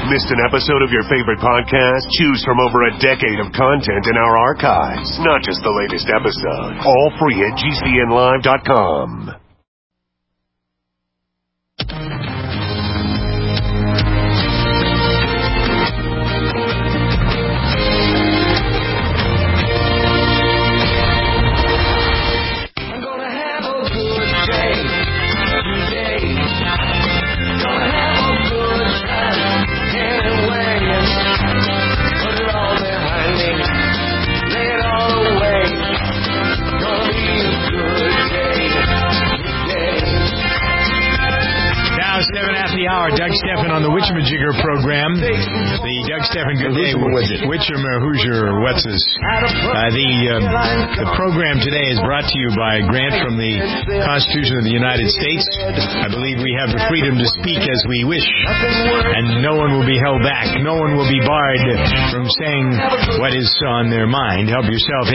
Missed an episode of your favorite podcast? Choose from over a decade of content in our archives. Not just the latest episode. All free at GCNlive.com. Doug Stephan on the Witchamajigger program. The Doug Stephan Good Day Witchamer Hoosier Wetzes. The program today is brought to you by a grant from the Constitution of the United States. I believe we have the freedom to speak as we wish, and no one will be held back. No one will be barred from saying what is on their mind. Help yourself,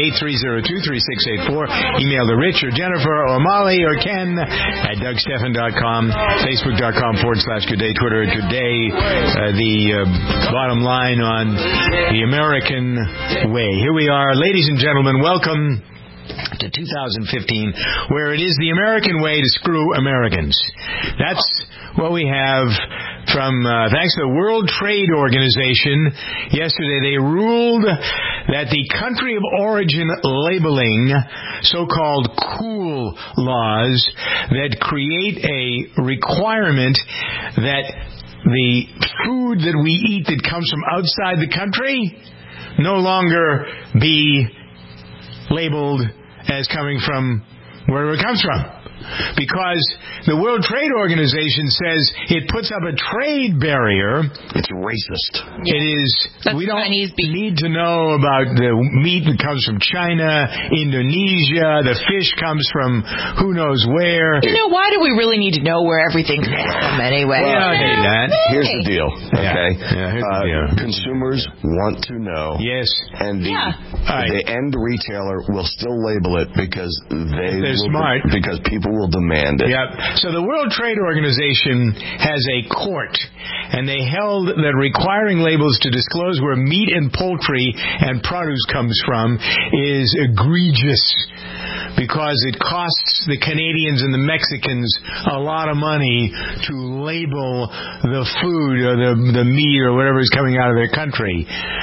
888-302-3684. Email to Rich or Jennifer or Molly or Ken at DougStephan.com, Facebook.com/Good Day, Twitter today. The bottom line on the American way. Here we are, ladies and gentlemen. Welcome to 2015, where it is the American way to screw Americans. That's what we have from, thanks to the World Trade Organization. Yesterday they ruled that the country of origin labeling, so-called cool laws that create a requirement that the food that we eat that comes from outside the country no longer be labeled as coming from wherever it comes from. Because the World Trade Organization says it puts up a trade barrier. It's racist. It is. We don't need to know about the meat that comes from China, Indonesia. The fish comes from who knows where. You know, why do we really need to know where everything comes from anyway? We don't need that. Here's the deal, okay? Here's the deal. Consumers want to know. Yes. And the end retailer will still label it because they're smart. Because people will demand it. Yep. So the World Trade Organization has a court, and they held that requiring labels to disclose where meat and poultry and produce comes from is egregious, because it costs the Canadians and the Mexicans a lot of money to label the food or the meat or whatever is coming out of their country.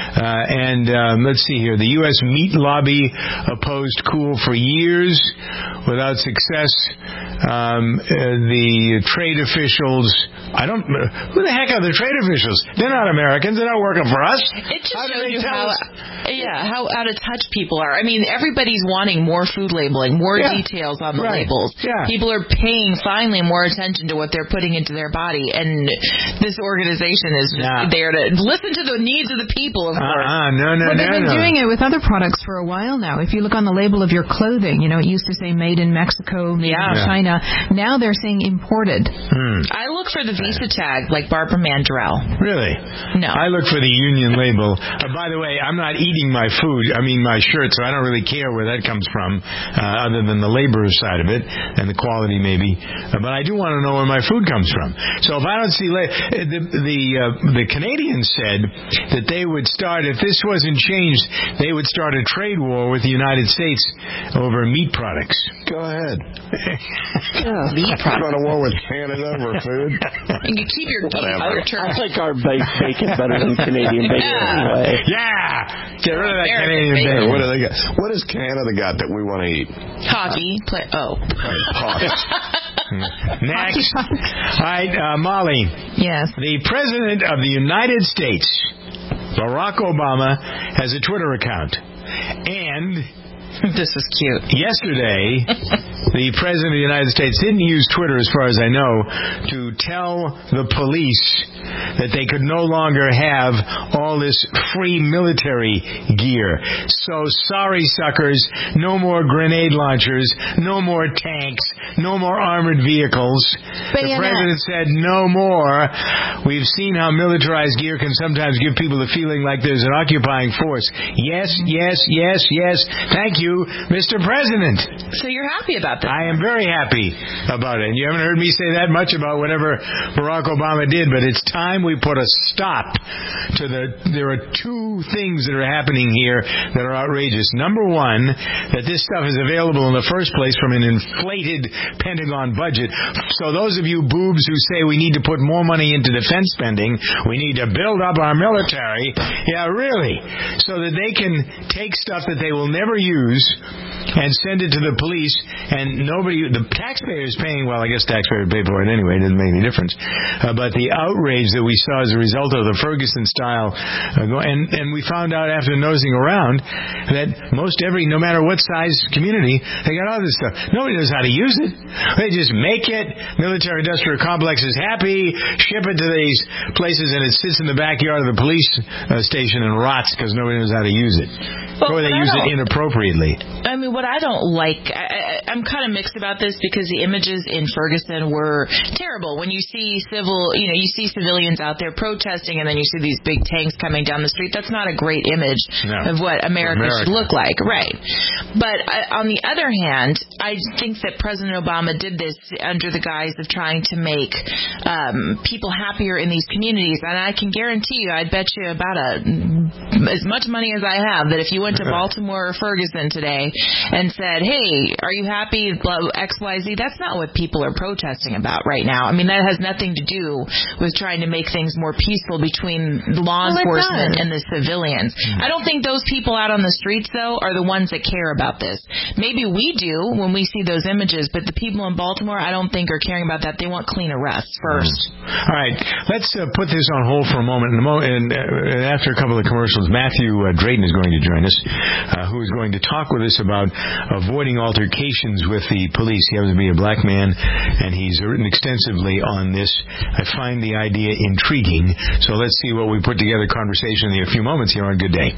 Let's see here. The U.S. meat lobby opposed cool for years without success. The trade officials, who the heck are the trade officials? They're not Americans. They're not working for us. It just shows you how out of touch people are. I mean, everybody's wanting more food labeling, more details on the labels. Yeah. People are paying finally more attention to what they're putting into their body, and this organization is there to listen to the needs of the people, of course. They've been doing it with other products for a while now. If you look on the label of your clothing, it used to say made in Mexico, China. Now they're saying imported. I look for the Visa tag, like Barbara Mandrell. Really? No. I look for the union label. By the way, I'm not eating my food. I mean my shirt, so I don't really care where that comes from, other than the labor side of it and the quality maybe. But I do want to know where my food comes from. So if I don't see the Canadians said that they would start, if this wasn't changed, they would start a trade war with the United States over meat products. Go ahead. Meat products. Run a war with Canada over food. You can keep your I think our bacon better than Canadian bacon anyway. Yeah! Get rid of that Canadian bacon. What do they got? What has Canada got that we want to eat? Hockey. Next. All right, Molly. Yes. The President of the United States, Barack Obama, has a Twitter account. And this is cute. Yesterday, the President of the United States didn't use Twitter, as far as I know, to tell the police that they could no longer have all this free military gear. So sorry, suckers. No more grenade launchers. No more tanks. no more armored vehicles. The president said no more. We've seen how militarized gear can sometimes give people the feeling like there's an occupying force. Yes. Thank you, Mr. President. So you're happy about that? I am very happy about it. And you haven't heard me say that much about whatever Barack Obama did, but it's time we put a stop to there are two things that are happening here that are outrageous. Number one, that this stuff is available in the first place from an inflated Pentagon budget. So those of you boobs who say we need to put more money into defense spending, we need to build up our military, yeah, really, so that they can take stuff that they will never use and send it to the police, and the taxpayer is paying, well, I guess taxpayers pay for it anyway, it doesn't make any difference. But the outrage that we saw as a result of the Ferguson style, and we found out after nosing around that most no matter what size community, they got all this stuff. Nobody knows how to use it. They just make it. Military-industrial complex is happy, ship it to these places, and it sits in the backyard of the police station and rots because nobody knows how to use it. Or they use it inappropriately. I mean, what I don't like, I'm kind of mixed about this because the images in Ferguson were terrible. When you see you see civilians out there protesting, and then you see these big tanks coming down the street. That's not a great image of what America should look like, right? But on the other hand, I think that President Obama did this under the guise of trying to make people happier in these communities. And I can guarantee you, I'd bet you about as much money as I have, that if you went to Baltimore or Ferguson today and said, hey, are you happy, XYZ, that's not what people are protesting about right now. I mean, that has nothing to do with trying to make things more peaceful between law enforcement and the civilians. I don't think those people out on the streets, though, are the ones that care about this. Maybe we do when we see those images, but the people in Baltimore, I don't think are caring about that. They want clean arrests first. All right, let's put this on hold for a moment. And after a couple of commercials, Matthew Drayton is going to join us, who is going to talk with us about avoiding altercations with the police. He happens to be a black man, and he's written extensively on this. I find the idea intriguing, so let's see what we put together conversation in a few moments here on Good Day.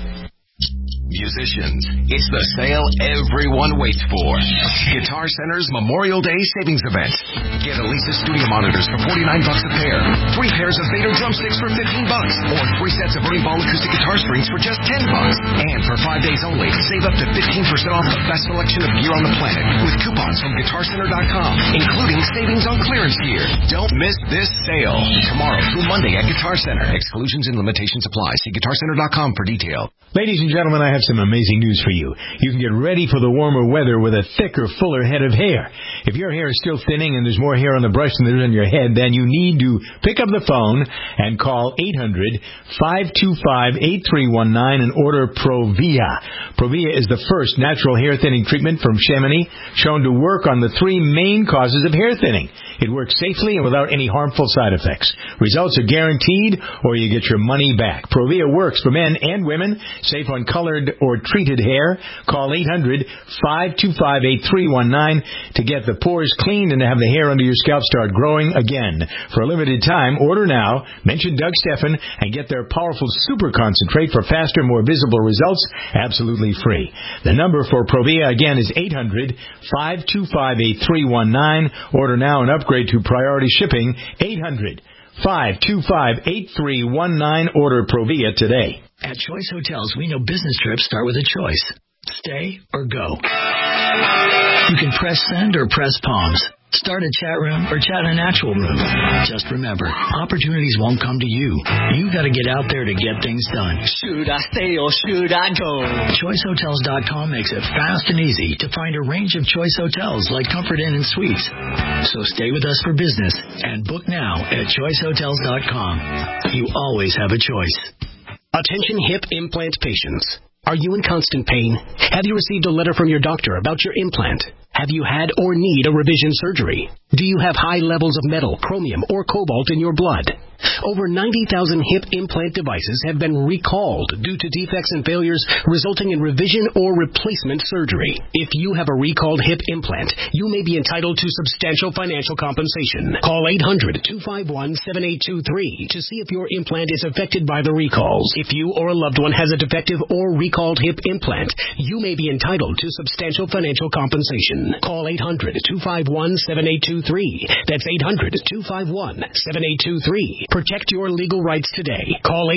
Musicians, it's the sale everyone waits for. Guitar Center's Memorial Day Savings Event. Get Alesis Studio Monitors for $49 a pair, 3 pairs of Vader drumsticks for $15, or 3 sets of Burning Ball acoustic guitar strings for just $10. And for 5 days only, save up to 15% off the best selection of gear on the planet with coupons from GuitarCenter.com, including savings on clearance gear. Don't miss this sale. Tomorrow through Monday at Guitar Center. Exclusions and limitations apply. See GuitarCenter.com for detail. Ladies and gentlemen, I have some amazing news for you. You can get ready for the warmer weather with a thicker, fuller head of hair. If your hair is still thinning and there's more hair on the brush than there is on your head, then you need to pick up the phone and call 800-525-8319 and order Provia. Provia is the first natural hair thinning treatment from Chamonix, shown to work on the 3 main causes of hair thinning. It works safely and without any harmful side effects. Results are guaranteed, or you get your money back. Provia works for men and women, safe on colored or treated hair. Call 800-525-8319 to get the pores cleaned and to have the hair under your scalp start growing again. For a limited time, order now, mention Doug Stephan, and get their powerful super concentrate for faster, more visible results, absolutely free. The number for Provia, again, is 800-525-8319. Order now and upgrade to priority shipping. 800-525-8319. Order Provia today. At Choice Hotels, we know business trips start with a choice. Stay or go. You can press send or press palms. Start a chat room or chat in an actual room. Just remember, opportunities won't come to you. You got to get out there to get things done. Should I stay or should I go? ChoiceHotels.com makes it fast and easy to find a range of Choice Hotels like Comfort Inn and Suites. So stay with us for business and book now at ChoiceHotels.com. You always have a choice. Attention hip implant patients. Are you in constant pain? Have you received a letter from your doctor about your implant? Have you had or need a revision surgery? Do you have high levels of metal, chromium, or cobalt in your blood? Over 90,000 hip implant devices have been recalled due to defects and failures resulting in revision or replacement surgery. If you have a recalled hip implant, you may be entitled to substantial financial compensation. Call 800-251-7823 to see if your implant is affected by the recalls. If you or a loved one has a defective or recalled hip implant, you may be entitled to substantial financial compensation. Call 800-251-7823. That's 800-251-7823. Protect your legal rights today. Call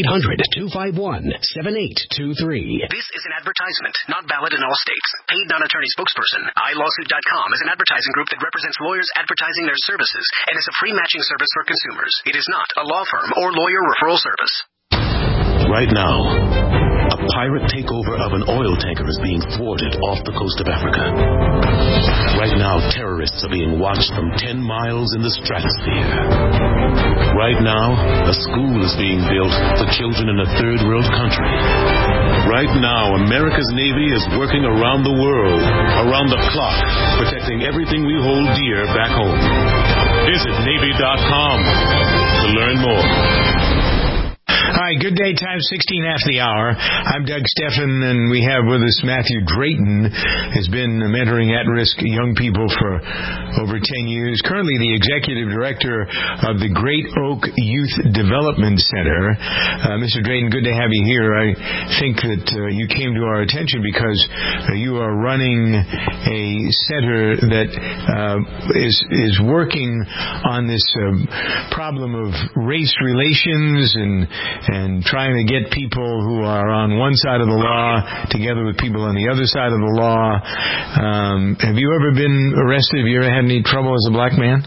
800-251-7823. This is an advertisement, not valid in all states. Paid non-attorney spokesperson. iLawsuit.com is an advertising group that represents lawyers advertising their services and is a free matching service for consumers. It is not a law firm or lawyer referral service. Right now, a pirate takeover of an oil tanker is being thwarted off the coast of Africa. Right now, terrorists are being watched from 10 miles in the stratosphere. Right now, a school is being built for children in a third world country. Right now, America's Navy is working around the world, around the clock, protecting everything we hold dear back home. Visit Navy.com to learn more. All right, good day, time 16 after the hour. I'm Doug Steffen, and we have with us Matthew Drayton, has been mentoring at-risk young people for over 10 years. Currently the executive director of the Great Oak Youth Development Center. Mr. Drayton, good to have you here. I think that you came to our attention because you are running a center that is working on this problem of race relations and trying to get people who are on one side of the law together with people on the other side of the law. Have you ever been arrested? Have you ever had any trouble as a black man?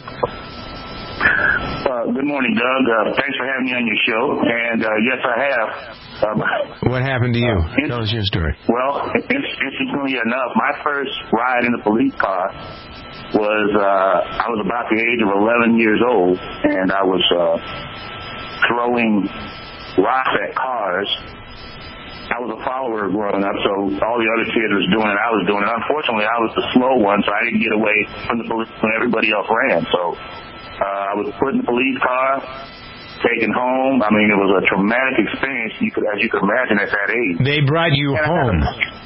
Good morning, Doug. Thanks for having me on your show. And yes, I have. What happened to you? Tell us your story. Well, interestingly enough, my first ride in the police car was I was about the age of 11 years old, and I was throwing rocks at cars. I was a follower growing up, so all the other kids was doing it, I was doing it. Unfortunately, I was the slow one, so I didn't get away from the police when everybody else ran. So I was put in the police car, taken home. I mean, it was a traumatic experience, as you could imagine at that age. They brought you home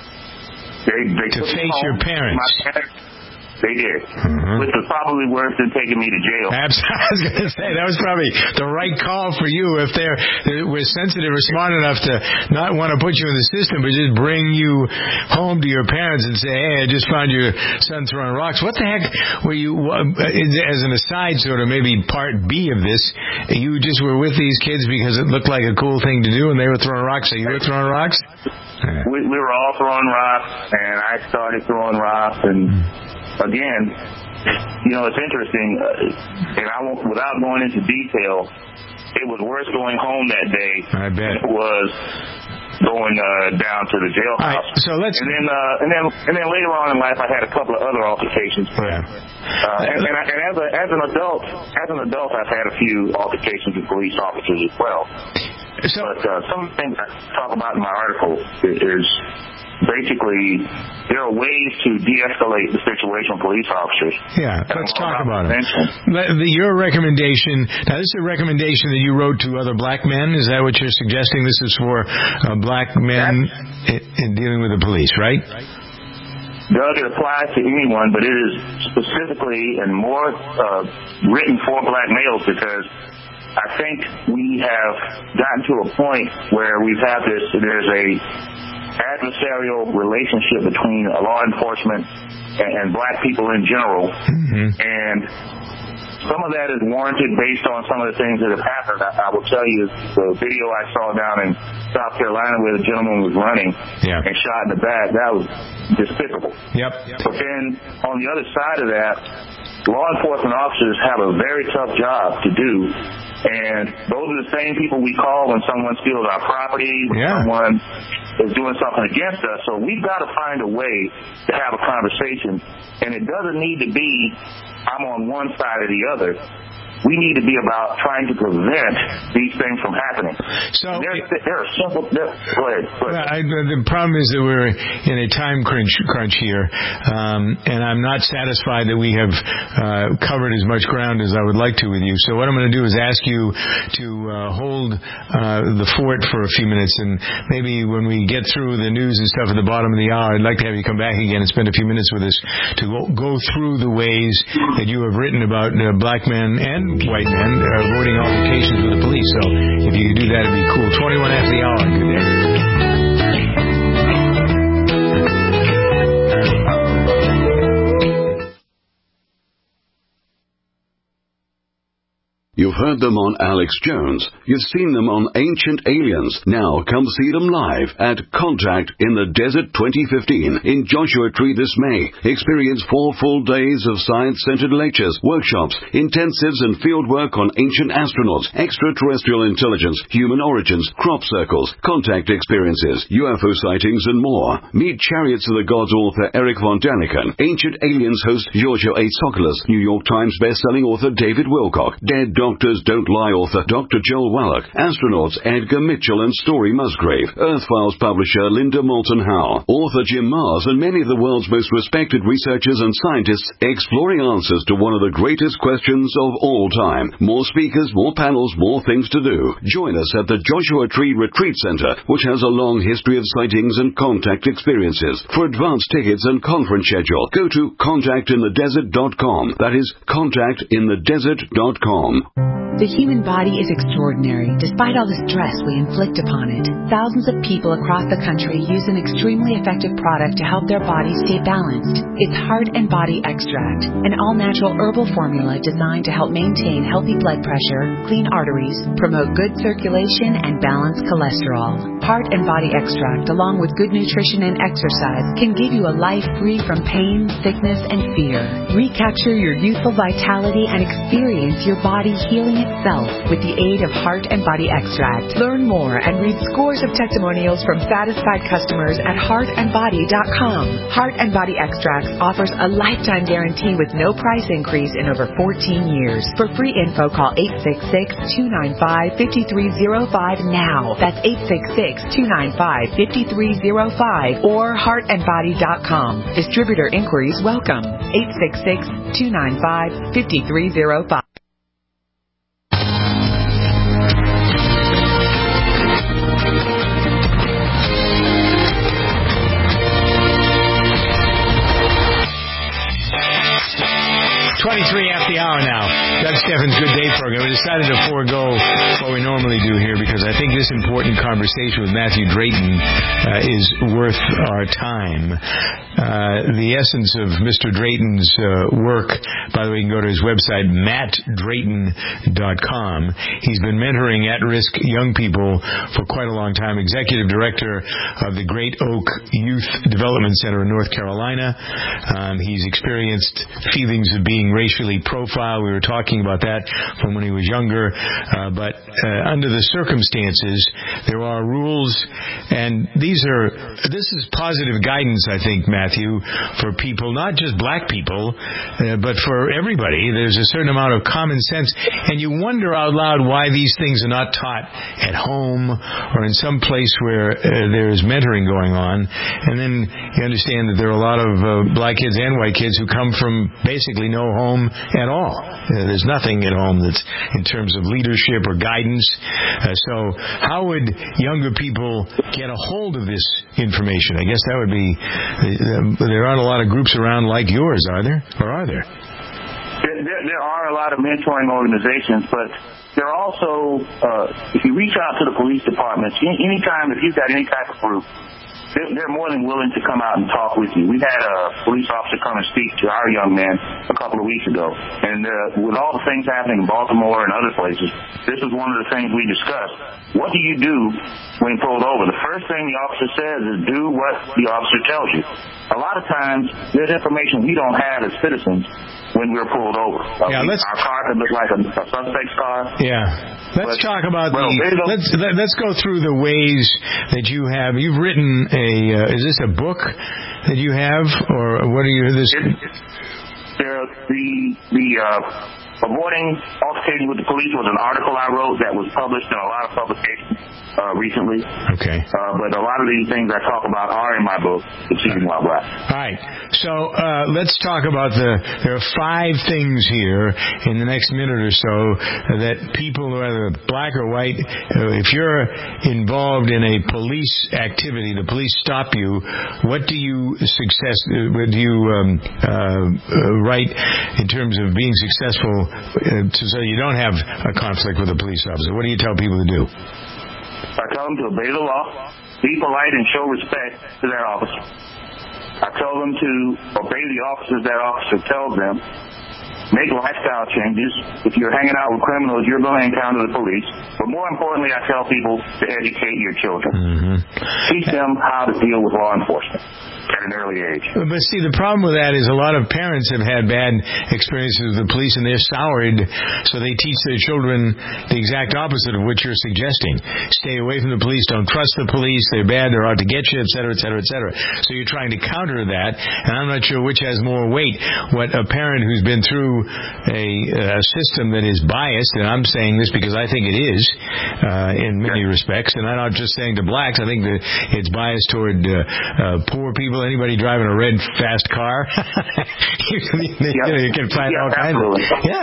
they to face your parents. My parents. They did, which was probably worse than taking me to jail. I was going to say, that was probably the right call for you if they were sensitive or smart enough to not want to put you in the system, but just bring you home to your parents and say, hey, I just found your son throwing rocks. What the heck were you, as an aside sort of maybe part B of this, you just were with these kids because it looked like a cool thing to do and they were throwing rocks, so you were throwing rocks? We were all throwing rocks, and I started throwing rocks, and again, it's interesting, and I won't, without going into detail, it was worse going home that day I bet. than it was going down to the jailhouse. Right, so let's. And then later on in life, I had a couple of other altercations. Yeah. And as an adult, I've had a few altercations with police officers as well. So, but some of the things I talk about in my article is basically there are ways to de-escalate the situation with police officers. Yeah, let's talk about it. Your recommendation, now this is a recommendation that you wrote to other black men. Is that what you're suggesting? This is for black men in dealing with the police, right? Doug, it applies to anyone, but it is specifically and more written for black males because I think we have gotten to a point where there's a adversarial relationship between law enforcement and black people in general. And some of that is warranted based on some of the things that have happened. I will tell you the video I saw down in South Carolina where the gentleman was running and shot in the back, that was despicable. But then on the other side of that, law enforcement officers have a very tough job to do. And those are the same people we call when someone steals our property, when someone is doing something against us. So we've got to find a way to have a conversation. And it doesn't need to be I'm on one side or the other. We need to be about trying to prevent these things from happening. So there are simple. Go ahead. The problem is that we're in a time crunch here, and I'm not satisfied that we have covered as much ground as I would like to with you. So what I'm going to do is ask you to hold the fort for a few minutes, and maybe when we get through the news and stuff at the bottom of the hour, I'd like to have you come back again and spend a few minutes with us to go through the ways that you have written about black men and white men avoiding altercations with the police. So if you could do that, it'd be cool. 21 after the hour. Good day. heard them on Alex Jones. You've seen them on Ancient Aliens. Now come see them live at Contact in the Desert 2015 in Joshua Tree this May. Experience 4 full days of science-centered lectures, workshops, intensives, and fieldwork on ancient astronauts, extraterrestrial intelligence, human origins, crop circles, contact experiences, UFO sightings, and more. Meet Chariots of the Gods author Eric von Daniken, Ancient Aliens host Giorgio A. Tsoukalos, New York Times best-selling author David Wilcock, Dead Doctors Don't Lie author Dr. Joel Wallach, astronauts Edgar Mitchell and Story Musgrave, Earth Files publisher Linda Moulton Howe, author Jim Mars, and many of the world's most respected researchers and scientists exploring answers to one of the greatest questions of all time. More speakers, more panels, more things to do. Join us at the Joshua Tree Retreat Center, which has a long history of sightings and contact experiences. For advance tickets and conference schedule, go to contactinthedesert.com. That is contactinthedesert.com. The human body is extraordinary, despite all the stress we inflict upon it. Thousands of people across the country use an extremely effective product to help their bodies stay balanced. It's Heart and Body Extract, an all-natural herbal formula designed to help maintain healthy blood pressure, clean arteries, promote good circulation, and balance cholesterol. Heart and Body Extract, along with good nutrition and exercise, can give you a life free from pain, sickness, and fear. Recapture your youthful vitality and experience your body healing itself with the aid of Heart and Body Extract. Learn more and read scores of testimonials from satisfied customers at heartandbody.com. Heart and Body Extracts offers a lifetime guarantee with no price increase in over 14 years. For free info, call 866-295-5305 now. That's 866-295-5305 or heartandbody.com. Distributor inquiries welcome. 866-295-5305. 23 after the hour now. Doug Steffens' Good Day program. We decided to forego what we normally do here because I think this important conversation with Matthew Drayton is worth our time. The essence of Mr. Drayton's work, by the way, you can go to his website, mattdrayton.com. He's been mentoring at-risk young people for quite a long time. Executive Director of the Great Oak Youth Development Center in North Carolina. He's experienced feelings of being racially profiled. We were talking about that from when he was younger. But under the circumstances, there are rules, and this is positive guidance, I think, Matthew, for people, not just black people, but for everybody. There's a certain amount of common sense, and you wonder out loud why these things are not taught at home or in some place where there's mentoring going on. And then you understand that there are a lot of black kids and white kids who come from basically no home at all. There's nothing at home that's in terms of leadership or guidance. So how would younger people get a hold of this information? I guess that would be, there aren't a lot of groups around like yours, are there? Or are there? There are a lot of mentoring organizations, but there are also, if you reach out to the police departments, anytime, if you've got any type of group, they're more than willing to come out and talk with you. We had a police officer come and speak to our young man a couple of weeks ago. And with all the things happening in Baltimore and other places, this is one of the things we discussed. What do you do when pulled over? The first thing the officer says is do what the officer tells you. A lot of times, there's information we don't have as citizens when we're pulled over. Our car could look like a suspect's car. Yeah. Let's talk about let's go through the ways that you have. You've written is this a book that you have, or what are you? Avoiding altercation with the police was an article I wrote that was published in a lot of publications recently. Okay. But a lot of these things I talk about are in my book, Achieving While Black. All right. So let's talk about there are 5 things here in the next minute or so that people, whether black or white, if you're involved in a police activity, the police stop you, what do you write in terms of being successful so you don't have a conflict with a police officer? What do you tell people to do? I tell them to obey the law, be polite, and show respect to their officer. I tell them to obey the officers that officer tells them, make lifestyle changes. If you're hanging out with criminals, you're going to encounter the police. But more importantly, I tell people to educate your children. Teach them how to deal with law enforcement at an early age. But see, the problem with that is a lot of parents have had bad experiences with the police, and they're soured, so they teach their children the exact opposite of what you're suggesting. Stay away from the police, don't trust the police, they're bad, they're out to get you, et cetera, et cetera, et cetera. So you're trying to counter that, and I'm not sure which has more weight. What a parent who's been through a system that is biased, and I'm saying this because I think it is in many respects, and I'm not just saying to blacks, I think that it's biased toward poor people, anybody driving a red, fast car. You can find all kinds of...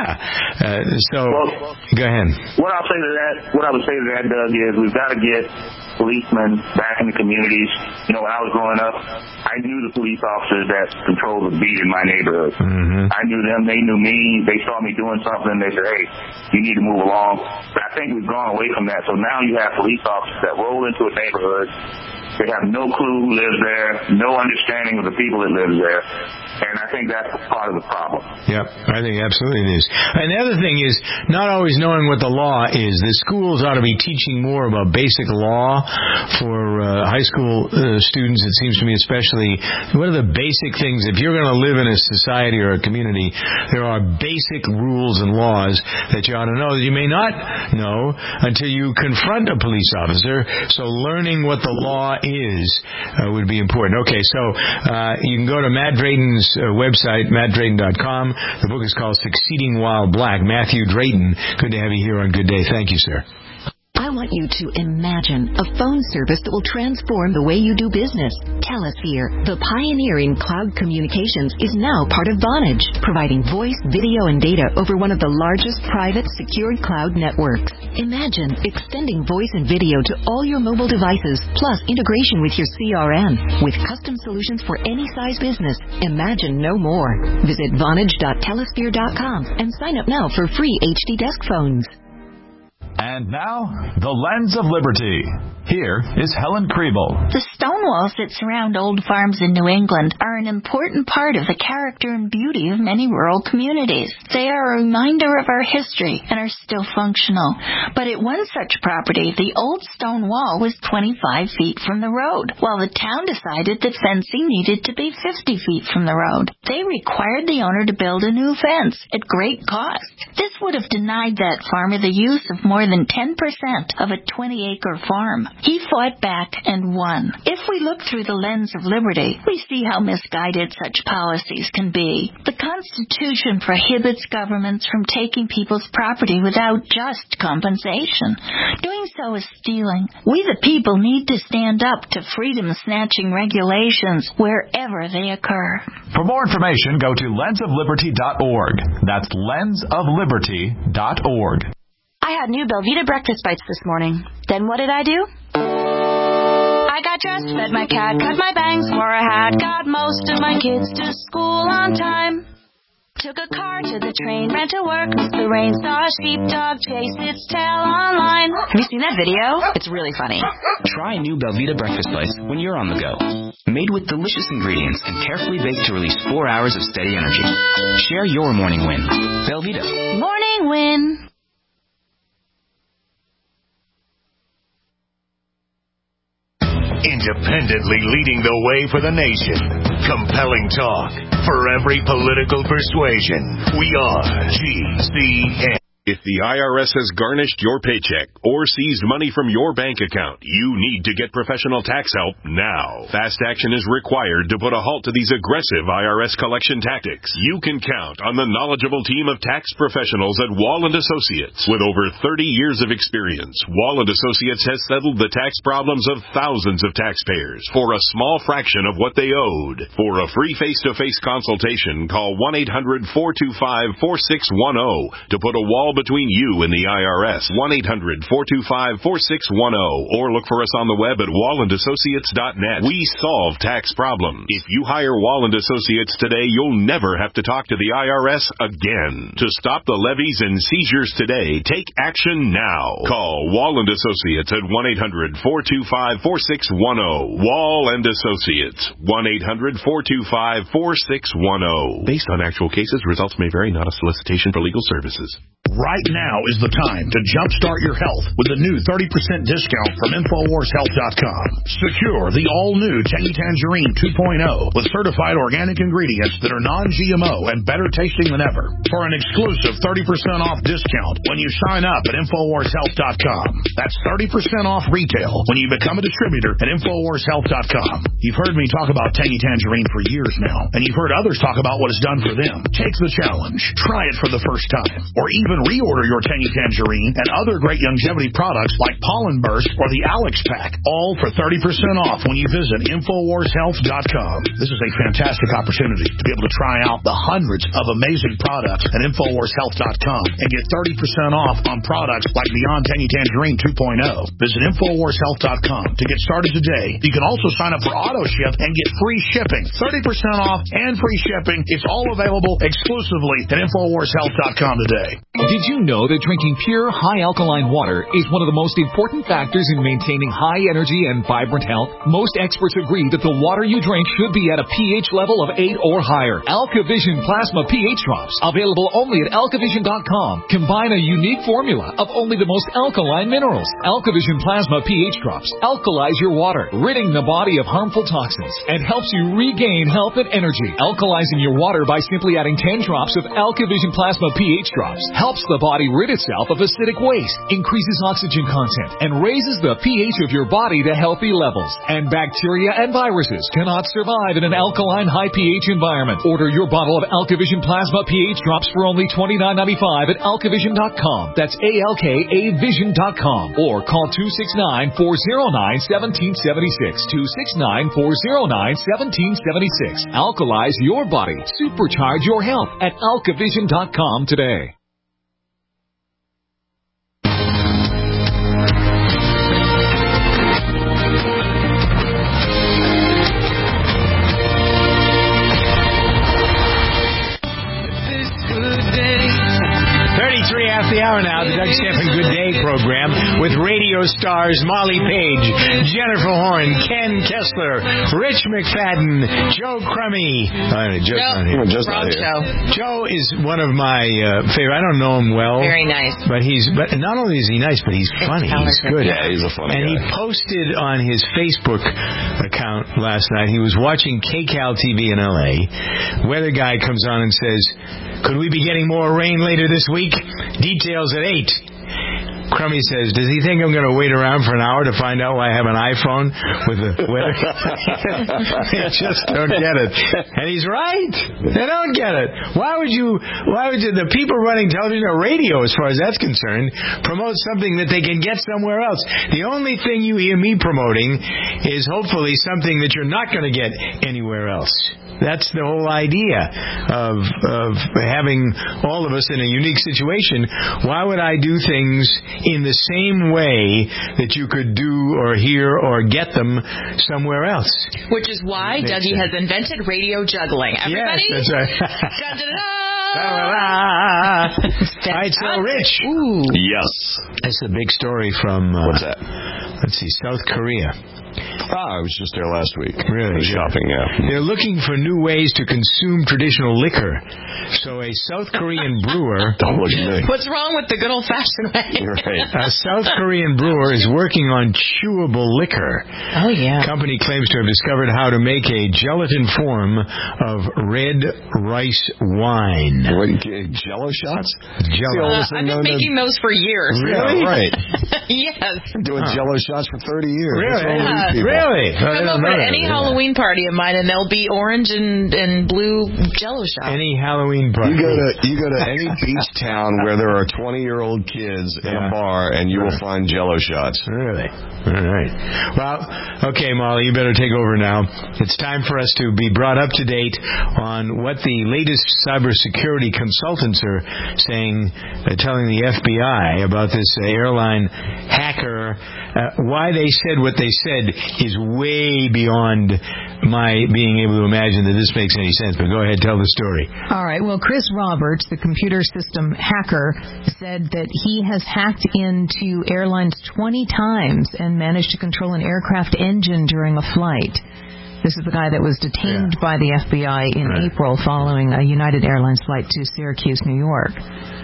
Go ahead. What I would say to that, Doug, is we've got to get policemen back in the communities. You know, when I was growing up, I knew the police officers that controlled the beat in my neighborhood. I knew them. They knew me. They saw me doing something. They said, hey, you need to move along. But I think we've gone away from that. So now you have police officers that roll into a neighborhood. They have no clue who lives there, no understanding of the people that live there. And I think that's part of the problem. Yep, I think absolutely it is. And the other thing is not always knowing what the law is. The schools ought to be teaching more about basic law for high school students, it seems to me especially. What are the basic things? If you're going to live in a society or a community, there are basic rules and laws that you ought to know that you may not know until you confront a police officer. So learning what the law is would be important. Okay, so you can go to Matt Drayton's website, mattdrayton.com. The book is called Succeeding While Black. Matthew Drayton, good to have you here on Good Day. Thank you, sir. I want you to imagine a phone service that will transform the way you do business. Telesphere, the pioneering cloud communications, is now part of Vonage, providing voice, video, and data over one of the largest private secured cloud networks. Imagine extending voice and video to all your mobile devices, plus integration with your CRM. With custom solutions for any size business, imagine no more. Visit Vonage.telesphere.com and sign up now for free HD desk phones. And now, the Lens of Liberty. Here is Helen Kriebel. The stone walls that surround old farms in New England are an important part of the character and beauty of many rural communities. They are a reminder of our history and are still functional. But at one such property, the old stone wall was 25 feet from the road, while the town decided that fencing needed to be 50 feet from the road. They required the owner to build a new fence at great cost. This would have denied that farmer the use of more than 10% of a 20-acre farm. He fought back and won. If we look through the lens of liberty, we see how misguided such policies can be. The Constitution prohibits governments from taking people's property without just compensation. Doing so is stealing. We the people need to stand up to freedom-snatching regulations wherever they occur. For more information, go to lensofliberty.org. That's lensofliberty.org. I had new Belvita breakfast bites this morning. Then what did I do? I got dressed, fed my cat, cut my bangs, wore a hat, got most of my kids to school on time. Took a car to the train, ran to work, missed the rain, saw a sheepdog chase its tail online. Have you seen that video? It's really funny. Try new Belvita breakfast bites when you're on the go. Made with delicious ingredients and carefully baked to release 4 hours of steady energy. Share your morning win. Belvita. Morning win. Independently leading the way for the nation. Compelling talk for every political persuasion. We are GCN. If the IRS has garnished your paycheck or seized money from your bank account, you need to get professional tax help now. Fast action is required to put a halt to these aggressive IRS collection tactics. You can count on the knowledgeable team of tax professionals at Wall & Associates. With over 30 years of experience, Wall & Associates has settled the tax problems of thousands of taxpayers for a small fraction of what they owed. For a free face-to-face consultation, call 1-800-425-4610 to put a Wall between you and the IRS. 1-800-425-4610 or look for us on the web at wallandassociates.net. We solve tax problems. If you hire Walland Associates today, you'll never have to talk to the IRS again. To stop the levies and seizures today, take action now. Call Walland Associates at 1-800-425-4610. Wall and Associates. 1-800-425-4610. Based on actual cases, results may vary, not a solicitation for legal services. Right now is the time to jumpstart your health with the new 30% discount from InfoWarsHealth.com. Secure the all-new Tangy Tangerine 2.0 with certified organic ingredients that are non-GMO and better tasting than ever. For an exclusive 30% off discount when you sign up at InfoWarsHealth.com. That's 30% off retail when you become a distributor at InfoWarsHealth.com. You've heard me talk about Tangy Tangerine for years now, and you've heard others talk about what it's done for them. Take the challenge. Try it for the first time. Or even reorder your Tangy Tangerine and other great longevity products like Pollen Burst or the Alex Pack, all for 30% off when you visit InfoWarsHealth.com. This is a fantastic opportunity to be able to try out the hundreds of amazing products at InfoWarsHealth.com and get 30% off on products like Beyond Tangy Tangerine 2.0. Visit InfoWarsHealth.com to get started today. You can also sign up for AutoShip and get free shipping. 30% off and free shipping. It's all available exclusively at InfoWarsHealth.com today. Did you know that drinking pure, high alkaline water is one of the most important factors in maintaining high energy and vibrant health? Most experts agree that the water you drink should be at a pH level of 8 or higher. AlkaVision Plasma pH Drops, available only at alkavision.com, combine a unique formula of only the most alkaline minerals. AlkaVision Plasma pH Drops alkalize your water, ridding the body of harmful toxins, and helps you regain health and energy. Alkalizing your water by simply adding 10 drops of AlkaVision Plasma pH Drops helps the body rid itself of acidic waste, increases oxygen content, and raises the pH of your body to healthy levels. And bacteria and viruses cannot survive in an alkaline high pH environment. Order your bottle of AlkaVision Plasma pH Drops for only $29.95 at alkavision.com. That's ALKAvision.com. Or call 269-409-1776. 269-409-1776. Alkalize your body. Supercharge your health at alkavision.com today. After the hour now, the Doug Stephan Good Day program with radio stars Molly Page, Jennifer Horn, Ken Kessler, Rich McFadden, Joe Crummy. Joe's not here. Joe is one of my favorite. I don't know him well. Very nice. But not only is he nice, but he's funny. He's good. Yeah, he's a funny guy. And he posted on his Facebook account last night, he was watching KCAL TV in L.A. Weather guy comes on and says, "Could we be getting more rain later this week? Details at 8. Crummy says, "Does he think I'm going to wait around for an hour to find out why I have an iPhone with the weather?" They just don't get it. And he's right. They don't get it. Why would you, the people running television or radio, as far as that's concerned, promote something that they can get somewhere else? The only thing you hear me promoting is hopefully something that you're not going to get anywhere else. That's the whole idea of having all of us in a unique situation. Why would I do things in the same way that you could do or hear or get them somewhere else? Which is why Dougie has invented radio juggling. Everybody? Yes, that's right. All right, so Rich. Ooh. Yes. That's a big story from... What's that? Let's see, South Korea. I was just there last week. Really? Shopping, yeah. They're looking for new ways to consume traditional liquor. So a South Korean brewer... Don't look at me. What's wrong with the good old-fashioned way? Right. A South Korean brewer is working on chewable liquor. Oh, yeah. Company claims to have discovered how to make a gelatin form of red rice wine. Jello shots? Jello. I've been making those for years. Really? Yeah, right. Yes. Doing Jello shots for 30 years. Really? Really? Come over to any Halloween party of mine, and there'll be orange and blue Jello shots. Any Halloween party. You go to any beach town where there are 20-year-old kids in a bar, and you will find Jello shots. Really? All right. Well, okay, Molly, you better take over now. It's time for us to be brought up to date on what the latest cybersecurity consultants are saying, telling the FBI about this airline hacker. Why they said what they said is way beyond my being able to imagine that this makes any sense. But go ahead, tell the story. All right. Well, Chris Roberts, the computer system hacker, said that he has hacked into airlines 20 times and managed to control an aircraft engine during a flight. This is the guy that was detained by the FBI in April following a United Airlines flight to Syracuse, New York.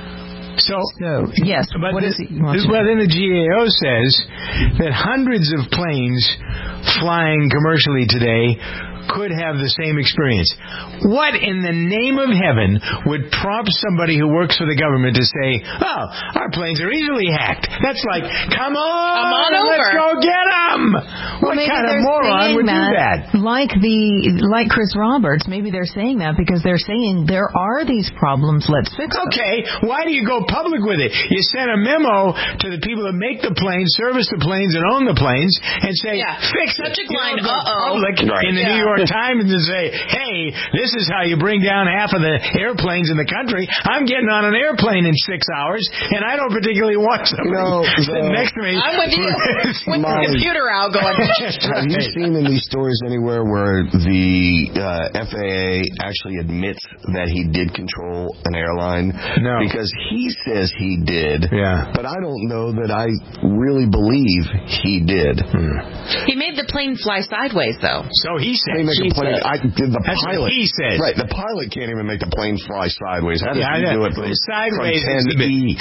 So yes, but what then the GAO says that hundreds of planes flying commercially today could have the same experience. What in the name of heaven would prompt somebody who works for the government to say, oh, our planes are easily hacked? That's like, come on over. Let's go get them. What kind of moron would do that? Like Chris Roberts, maybe they're saying that because they're saying there are these problems, let's fix them. Okay, why do you go public with it? You send a memo to the people that make the planes, service the planes, and own the planes, and say, fix it. Subject line, public in the New York Times and say, hey, this is how you bring down half of the airplanes in the country. I'm getting on an airplane in 6 hours, and I don't particularly want somebody sitting next to me. I'm with you. With the computer out going. Have you seen in these stories anywhere where the FAA actually admits that he did control an airline? No. Because he says he did, but I don't know that I really believe he did. He made the plane fly sideways, though. So he said. The pilot. He said. Right, the pilot can't even make the plane fly sideways. How does he do it from sideways? From 10E?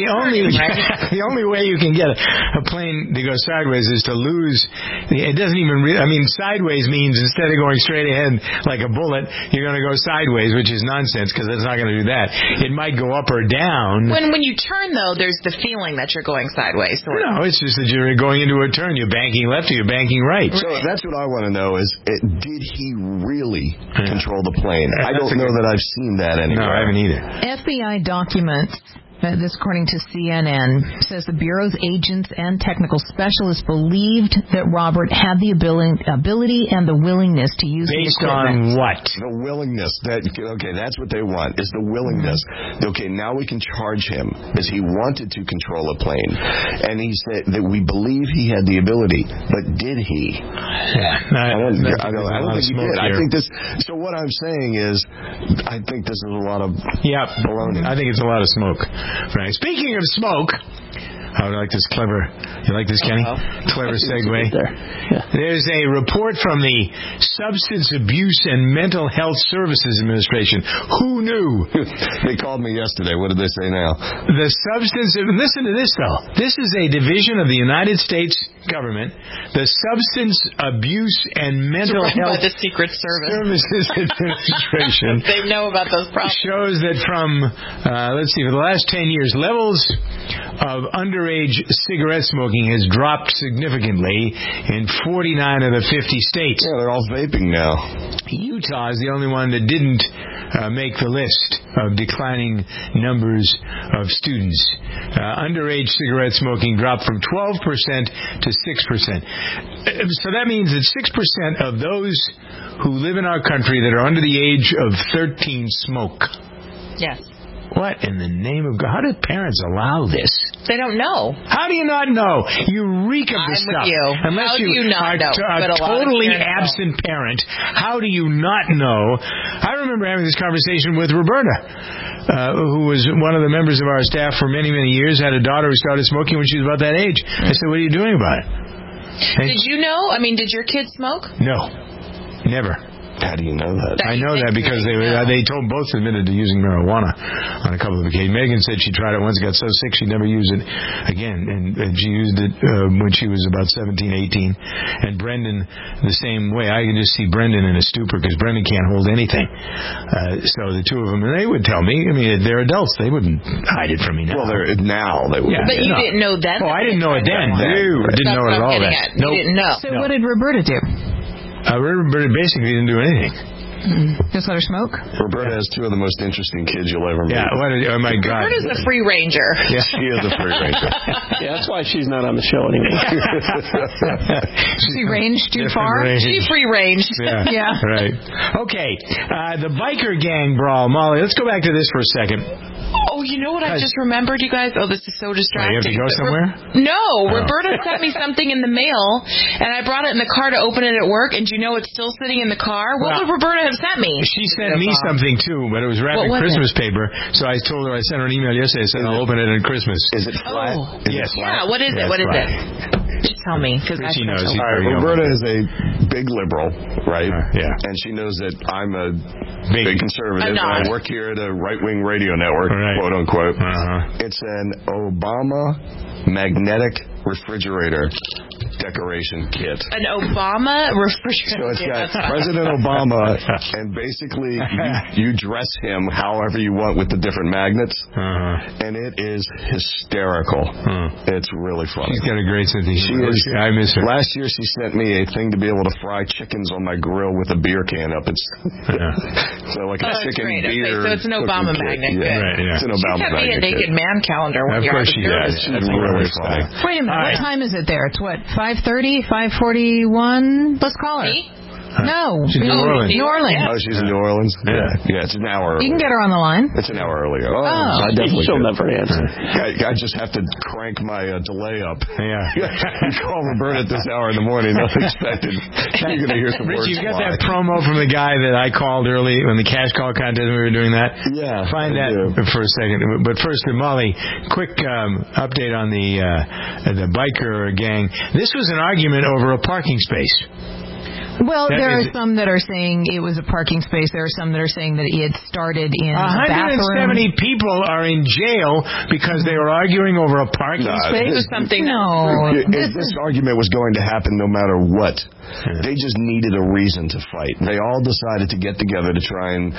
The only way you can get a plane to go sideways is to lose. It doesn't even. Sideways means instead of going straight ahead like a bullet, you're going to go sideways, which is nonsense because it's not going to do that. It might go up or down. When you turn, though, there's the feeling that you're going sideways. No, it's just that you're going into a turn. You're banking left or you're banking right. So that's what I want to know is, did he really control the plane? I don't know that I've seen that anywhere. No, I haven't either. FBI documents, this according to CNN, says the Bureau's agents and technical specialists believed that Robert had the ability and the willingness to use the equipment. Based on what? The willingness. That's what they want, is the willingness. Okay, now we can charge him because he wanted to control a plane. And he said that we believe he had the ability, but did he? I don't think he did. I think this. So what I'm saying is, I think this is a lot of baloney. I think it's a lot of smoke. Right. Speaking of smoke, I would like this clever. You like this, Kenny? Clever segue. There's a report from the Substance Abuse and Mental Health Services Administration. Who knew? They called me yesterday. What did they say now? Listen to this, though. This is a division of the United States government. The Substance Abuse and Mental Health by the Secret Services Administration. They know about those problems. Shows that from, for the last 10 years, levels of underage cigarette smoking has dropped significantly in 49 of the 50 states. Yeah, they're all vaping now. Utah is the only one that didn't make the list of declining numbers of students. Underage cigarette smoking dropped from 12% to 6%. So that means that 6% of those who live in our country that are under the age of 13 smoke. Yes. What in the name of God? How do parents allow this? They don't know. How do you not know? You reek of this stuff. With you. Unless how do you not know? A totally absent parent, how do you not know? I remember having this conversation with Roberta, who was one of the members of our staff for many, many years, had a daughter who started smoking when she was about that age. I said, what are you doing about it? Did you know? Did your kids smoke? No. Never. How do you know that? I know that because they both admitted to using marijuana on a couple of occasions. Megan said she tried it once, got so sick she'd never use it again, and she used it when she was about 17, 18. And Brendan, the same way. I can just see Brendan in a stupor because Brendan can't hold anything. So the two of them, and they would tell me. I mean, they're adults; they wouldn't hide it from me now. Well, now they would. Yeah, but you didn't know then. Oh, I didn't know it then. I didn't know it at all then. You didn't know. So what did Roberta do? Roberta basically didn't do anything. Just let her smoke? Roberta has two of the most interesting kids you'll ever meet. Yeah, oh my God. Roberta's a free ranger. Yeah, she is a free ranger. Yeah, that's why she's not on the show anymore. She ranged too far? She free ranged. Yeah. Right. Okay. The biker gang brawl. Molly, let's go back to this for a second. Oh, you know what I just remembered, you guys? Oh, this is so distracting. You have to go somewhere? Roberta sent me something in the mail, and I brought it in the car to open it at work, and do you know it's still sitting in the car? What would Roberta have sent me? She sent me something, too, but it was wrapped in Christmas paper, so I told her, I sent her an email yesterday, I said, I'll open it on Christmas. Is it flat? Yes. Yeah, what is it? What is it? Just tell me. She knows. All right, Roberta is a big liberal, right? Yeah. And she knows that I'm a big conservative. I work here at a right-wing radio network, quote unquote. It's an Obama magnetic refrigerator decoration kit. An Obama refrigerator. So it's got President Obama, and basically you dress him however you want with the different magnets, and it is hysterical. It's really funny. She's got a great sense of humor. I miss her. Last year she sent me a thing to be able to fry chickens on my grill with a beer can up. It's so like a chicken beer. So it's an Obama magnet. Yeah. Right, yeah. It's an Obama magnet. She kept me a naked man calendar. Of course she does. It's really funny. Wait a minute. What time is it there? It's what, 5:30, 5:41? Let's call her. No. She's in New Orleans. New Orleans. Oh, she's in New Orleans? Yeah, it's an hour earlier. You can get her on the line. It's an hour earlier. I definitely She'll never answer. I just have to crank my delay up. Yeah. You call Roberta at this hour in the morning, unexpected. You're going to hear some words Rich, you got that promo from the guy that I called early when the cash call contest we were doing that? Yeah. Find that for a second. But first, Molly, quick update on the biker gang. This was an argument over a parking space. Well, there are some that are saying it was a parking space. There are some that are saying that it started in a bathroom. 170 people are in jail because they were arguing over a parking space. This was something. This argument was going to happen no matter what. They just needed a reason to fight. They all decided to get together to try and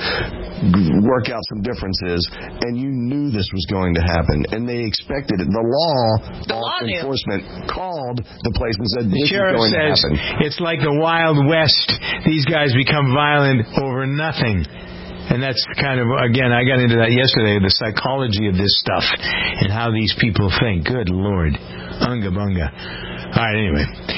work out some differences, and you knew this was going to happen, and they expected it. The law enforcement called the place and said this is going to happen. It's like the Wild West. These guys become violent over nothing. And that's kind of, again, I got into that yesterday, the psychology of this stuff and how these people think. Good Lord. Unga bunga. All right, anyway.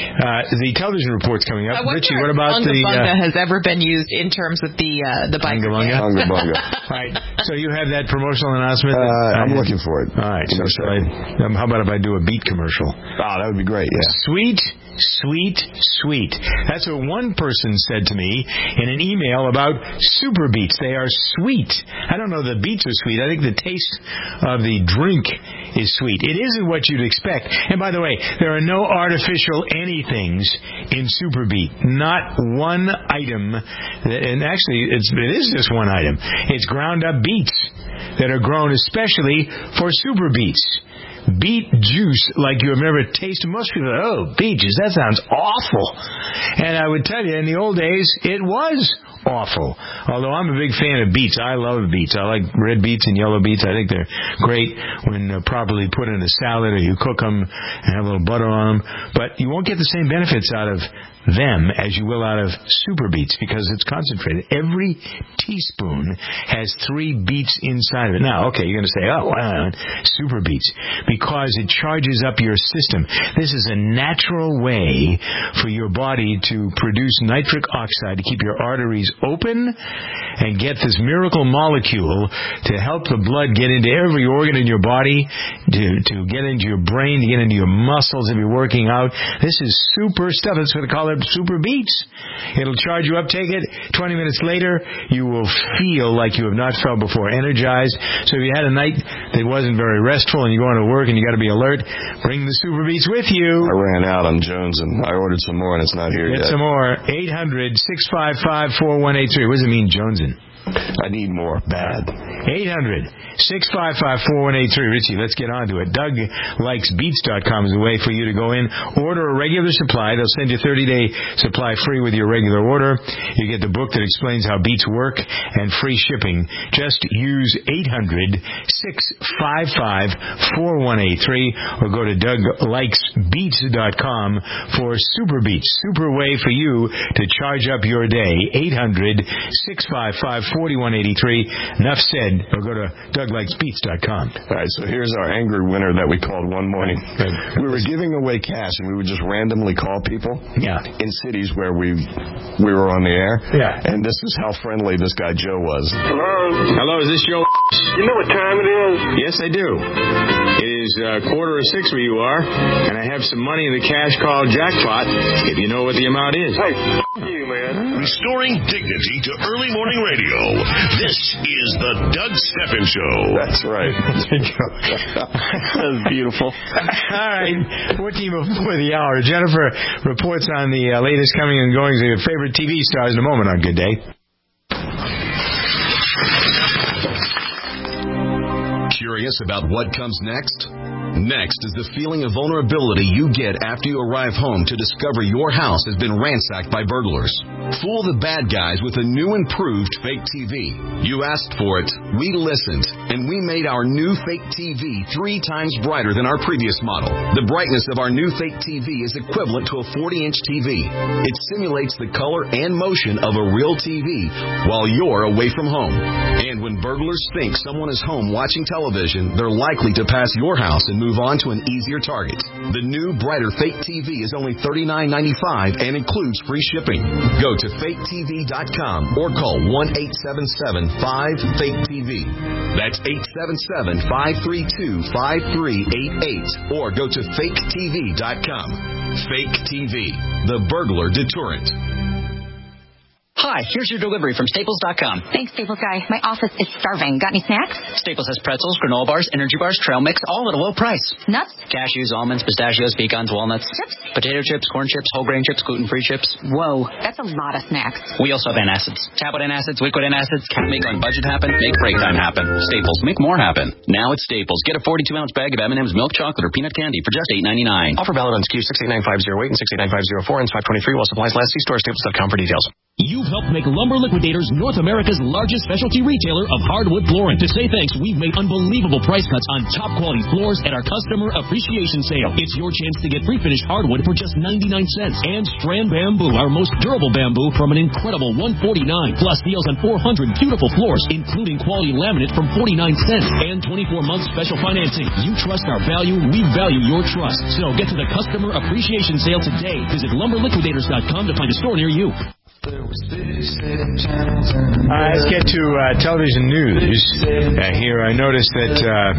The television report's coming up. Richie, what about Unga bunga has ever been used in terms of the biker gang? Unga bunga. All right. So you have that promotional announcement? I'm looking for it. All right. So how about if I do a beat commercial? Oh, that would be great, yeah. Sweet, sweet, sweet. That's what one person said to me in an email about Super Beets. They are sweet. I don't know the beets are sweet. I think the taste of the drink is sweet. It isn't what you'd expect. And by the way, there are no artificial anythings in Super Beet. Not one item. And actually, it is just one item. It's ground up beets that are grown especially for Super Beets. Beet juice like you have never tasted. Most people are, oh, beet juice, that sounds awful. And I would tell you, in the old days, it was awful. Although I'm a big fan of beets. I love beets. I like red beets and yellow beets. I think they're great when properly put in a salad or you cook them and have a little butter on them. But you won't get the same benefits out of them as you will out of Super Beets because it's concentrated. Every teaspoon has 3 beets inside of it. Now, okay, you're going to say, oh, wow, Super Beets, because it charges up your system. This is a natural way for your body to produce nitric oxide to keep your arteries open and get this miracle molecule to help the blood get into every organ in your body, to get into your brain, to get into your muscles if you're working out. This is super stuff. That's what they call it. Super Beets. It'll charge you up. Take it. 20 minutes later, you will feel like you have not felt before. Energized. So if you had a night that wasn't very restful and you go into work working. You got to be alert. Bring the Super Beats with you. I ran out on Jones, and I ordered some more, and it's not here yet. Get some more. 800-655-4183. What does it mean, Jonesin? I need more. Bad. 800-655-4183. Richie, let's get on to it. DougLikesBeats.com is the way for you to go in. Order a regular supply. They'll send you 30-day supply free with your regular order. You get the book that explains how beats work and free shipping. Just use 800-655-4183 or go to DougLikesBeats.com for Super Beats. Super way for you to charge up your day. 800-655-4183. Enough said. Or go to DougLikesBeats.com. All right, so here's our angry winner that we called one morning. We were giving away cash, and we would just randomly call people in cities where we were on the air. Yeah. And this is how friendly this guy Joe was. Hello, is this Joe? You know what time it is? Yes, I do. It is 5:45 where you are, and I have some money in the cash call jackpot, if you know what the amount is. Hey, you, man. Restoring dignity to early morning radio. This is the Doug Stephan Show. That's right. That's beautiful. All right, 14 before the hour. Jennifer reports on the latest coming and goings of your favorite TV stars in a moment on Good Day. Curious about what comes next? Next is the feeling of vulnerability you get after you arrive home to discover your house has been ransacked by burglars. Fool the bad guys with a new improved fake TV. You asked for it, we listened, and we made our new fake TV 3 times brighter than our previous model. The brightness of our new fake TV is equivalent to a 40-inch TV. It simulates the color and motion of a real TV while you're away from home. And when burglars think someone is home watching television, they're likely to pass your house and move on to an easier target. The new, brighter fake TV is only $39.95 and includes free shipping. Go to faketv.com or call 1-877-5-FAKE-TV. That's 877-532-5388 or go to faketv.com. Fake TV, the burglar deterrent. Hi, here's your delivery from Staples.com. Thanks, Staples guy. My office is starving. Got any snacks? Staples has pretzels, granola bars, energy bars, trail mix, all at a low price. Nuts? Cashews, almonds, pistachios, pecans, walnuts. Chips? Potato chips, corn chips, whole grain chips, gluten-free chips. Whoa, that's a lot of snacks. We also have antacids. Tablet antacids, liquid antacids. Can't make on budget happen. Make break time happen. Staples, make more happen. Now at Staples. Get a 42-ounce bag of M&M's milk chocolate or peanut candy for just $8.99. Offer valid on SKU 689508 and 689504 and 523 while supplies last. See store Staples.com for details. You've helped make Lumber Liquidators North America's largest specialty retailer of hardwood flooring. To say thanks, we've made unbelievable price cuts on top quality floors at our customer appreciation sale. It's your chance to get pre-finished hardwood for just 99 cents. And Strand Bamboo, our most durable bamboo, from an incredible $149. Plus deals on 400 beautiful floors, including quality laminate from 49 cents. And 24-month special financing. You trust our value, we value your trust. So get to the customer appreciation sale today. Visit lumberliquidators.com to find a store near you. Let's get to television news. Here, I noticed that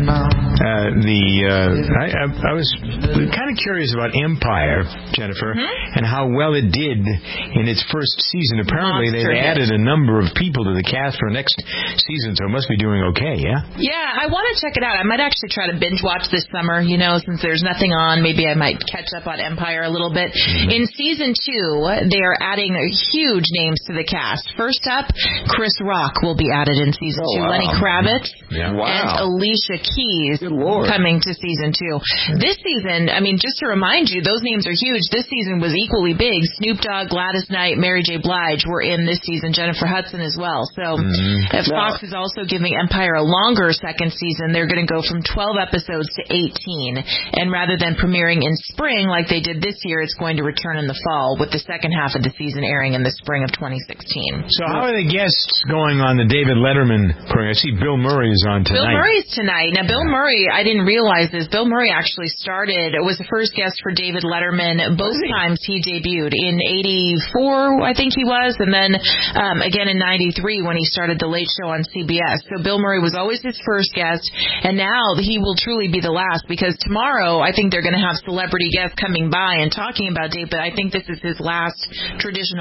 I was kind of curious about Empire, Jennifer, and how well it did in its first season. Apparently, they've added a number of people to the cast for next season, so it must be doing okay, yeah? Yeah, I want to check it out. I might actually try to binge watch this summer, since there's nothing on. Maybe I might catch up on Empire a little bit. In season 2, they are adding huge names to the cast. First up, Chris Rock will be added in season 2. Wow. Lenny Kravitz and Alicia Keys coming to season 2. This season, just to remind you, those names are huge. This season was equally big. Snoop Dogg, Gladys Knight, Mary J. Blige were in this season. Jennifer Hudson as well. So if Fox is also giving Empire a longer second season, they're going to go from 12 episodes to 18. And rather than premiering in spring like they did this year, it's going to return in the fall, with the second half of the season airing in the spring of 2016. So how are the guests going on the David Letterman program? I see Bill Murray is on tonight. Bill Murray's tonight. Now, Bill Murray, I didn't realize this. Bill Murray actually was the first guest for David Letterman both times he debuted. In 84, I think he was, and then again in 93 when he started The Late Show on CBS. So Bill Murray was always his first guest, and now he will truly be the last, because tomorrow I think they're going to have celebrity guests coming by and talking about David, but I think this is his last traditional guest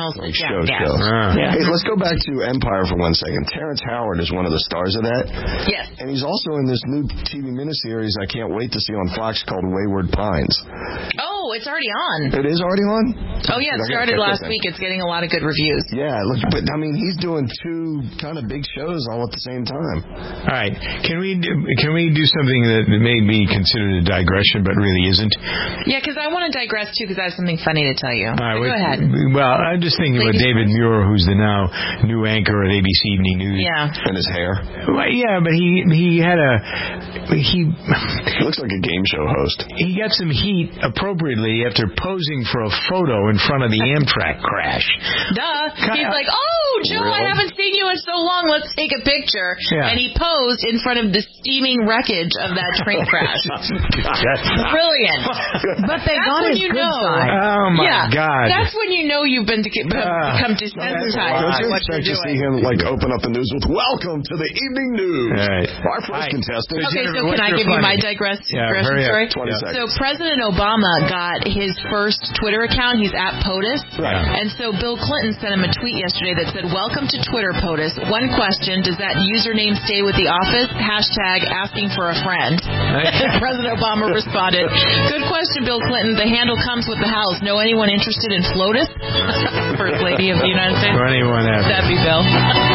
show. Hey, let's go back to Empire for 1 second. Terrence Howard is one of the stars of that. Yes. And he's also in this new TV miniseries I can't wait to see on Fox called Wayward Pines. Oh, it's already on. It is already on? Oh, yeah, it started last week. It's getting a lot of good reviews. Yeah, but I mean, he's doing two kind of big shows all at the same time. All right. Can we do something that may be considered a digression, but really isn't? Yeah, because I want to digress, too, because I have something funny to tell you. All right, go ahead. Well, I'm just thinking about David Muir, who's the now new anchor at ABC Evening News. Yeah. And his hair. Well, yeah, but he had he looks like a game show host. He got some heat appropriately after posing for a photo in front of the Amtrak crash. Duh. He's like, oh, Joe, really? I haven't seen you in so long. Let's take a picture. Yeah. And he posed in front of the steaming wreckage of that train crash. Brilliant. But they got his good side. Oh, my God. That's when you know you've become desensitized to what you're doing. To see him open up the news with "Welcome to the Evening News." Right. Our first contestant. Okay, so can I give you my digression story? 20 seconds. So President Obama got his first Twitter account. He's at POTUS. Right. And so Bill Clinton sent him a tweet yesterday that said, "Welcome to Twitter, POTUS. One question, does that username stay with the office? # asking for a friend." President Obama responded, "Good question, Bill Clinton. The handle comes with the house. Know anyone interested in FLOTUS?" First Lady of the United States. For anyone else. That'd be Bill.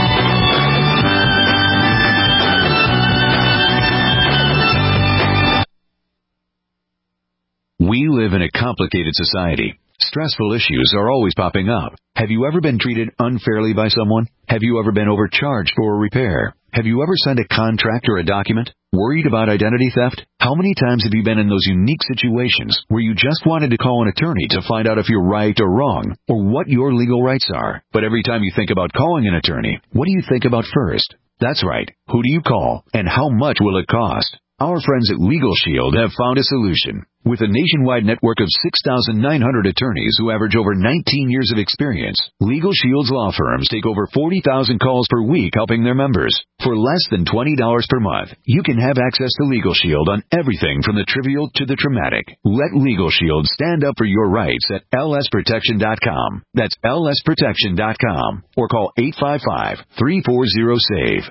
We live in a complicated society. Stressful issues are always popping up. Have you ever been treated unfairly by someone? Have you ever been overcharged for a repair? Have you ever signed a contract or a document? Worried about identity theft? How many times have you been in those unique situations where you just wanted to call an attorney to find out if you're right or wrong, or what your legal rights are? But every time you think about calling an attorney, what do you think about first? That's right. Who do you call, and how much will it cost? Our friends at Legal Shield have found a solution. With a nationwide network of 6,900 attorneys who average over 19 years of experience, Legal Shield's law firms take over 40,000 calls per week helping their members. For less than $20 per month, you can have access to Legal Shield on everything from the trivial to the traumatic. Let Legal Shield stand up for your rights at lsprotection.com. That's lsprotection.com. Or call 855-340-SAVE,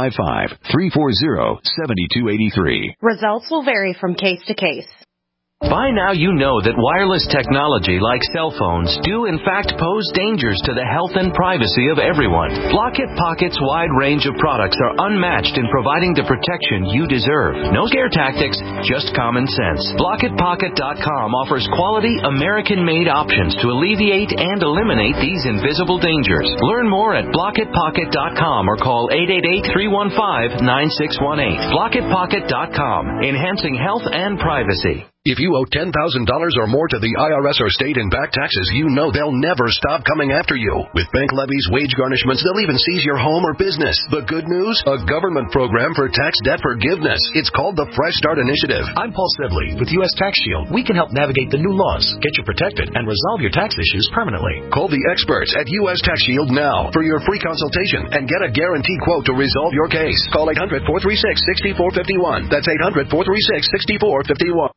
855-340-7283. Results will vary from case to case. By now you know that wireless technology like cell phones do in fact pose dangers to the health and privacy of everyone. Blockit Pocket's wide range of products are unmatched in providing the protection you deserve. No scare tactics, just common sense. BlockitPocket.com offers quality American-made options to alleviate and eliminate these invisible dangers. Learn more at BlockitPocket.com or call 888-315-9618. BlockitPocket.com, enhancing health and privacy. If you owe $10,000 or more to the IRS or state in back taxes, you know they'll never stop coming after you. With bank levies, wage garnishments, they'll even seize your home or business. The good news? A government program for tax debt forgiveness. It's called the Fresh Start Initiative. I'm Paul Sibley with U.S. Tax Shield. We can help navigate the new laws, get you protected, and resolve your tax issues permanently. Call the experts at U.S. Tax Shield now for your free consultation and get a guaranteed quote to resolve your case. Call 800-436-6451. That's 800-436-6451.